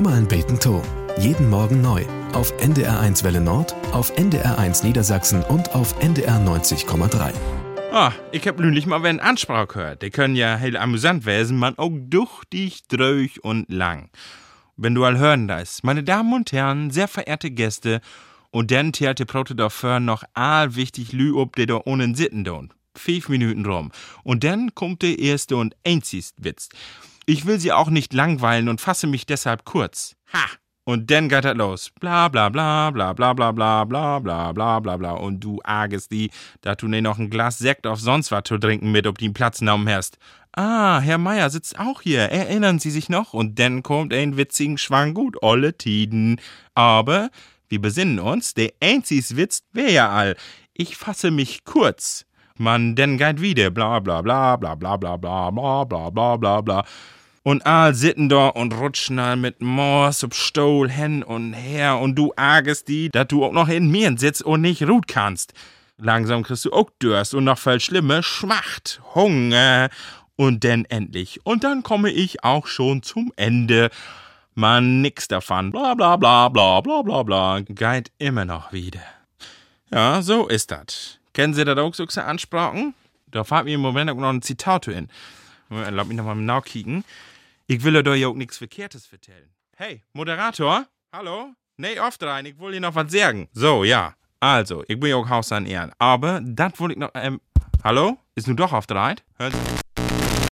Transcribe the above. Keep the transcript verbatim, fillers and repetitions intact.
Immer ein Beten to. Jeden Morgen neu. Auf N D R eins Welle Nord, auf N D R eins Niedersachsen und auf N D R neunzig Komma drei. Ah, ich hab nämlich mal einen Ansprache gehört. Die können ja hell amüsant werden, man auch duchtig, dröch und lang. Wenn du all hören das, meine Damen und Herren, sehr verehrte Gäste, und dann tärt die Prote dafür noch all wichtig Lü ob, die da ohne sitten don. Fünf Minuten rum. Und dann kommt der erste und einzigste Witz. Ich will sie auch nicht langweilen und fasse mich deshalb kurz. Ha! Und dann geht das los. Bla bla bla bla bla bla bla bla bla bla bla bla. Und du argest die, dass du ne noch ein Glas Sekt auf sonst was zu trinken mit, ob die einen Platz genommen hast. Ah, Herr Meier sitzt auch hier. Erinnern Sie sich noch? Und dann kommt ein witzigen Schwang gut, olle Tiden. Aber wir besinnen uns, der einzigste Witz wär ja all. Ich fasse mich kurz. Man, denn geht wieder. Bla bla bla bla bla bla bla bla bla bla bla bla. Und all sitten da und rutschen all mit Mors ob Stuhl hin und her und du argest die, dass du auch noch in mir sitzt und nicht ruht kannst. Langsam kriegst du auch Durst und noch viel schlimme Schmacht, Hunger und dann endlich. Und dann komme ich auch schon zum Ende. Man, nix davon. Bla bla bla bla bla bla bla. Geht immer noch wieder. Ja, so ist das. Kennen Sie das auch so Ansprachen? Da fällt mir im Moment auch noch ein Zitat hin. Lass mich noch mal nachkicken. Ich will euch ja auch nichts Verkehrtes vertellen. Hey, Moderator? Hallo? Nee, oft rein, ich will dir noch was sagen. So, ja. Also, ich bin ja auch Haus an Ehren. Aber, das wollte ich noch, ähm, hallo? Ist nun doch oft rein? Hören Sie?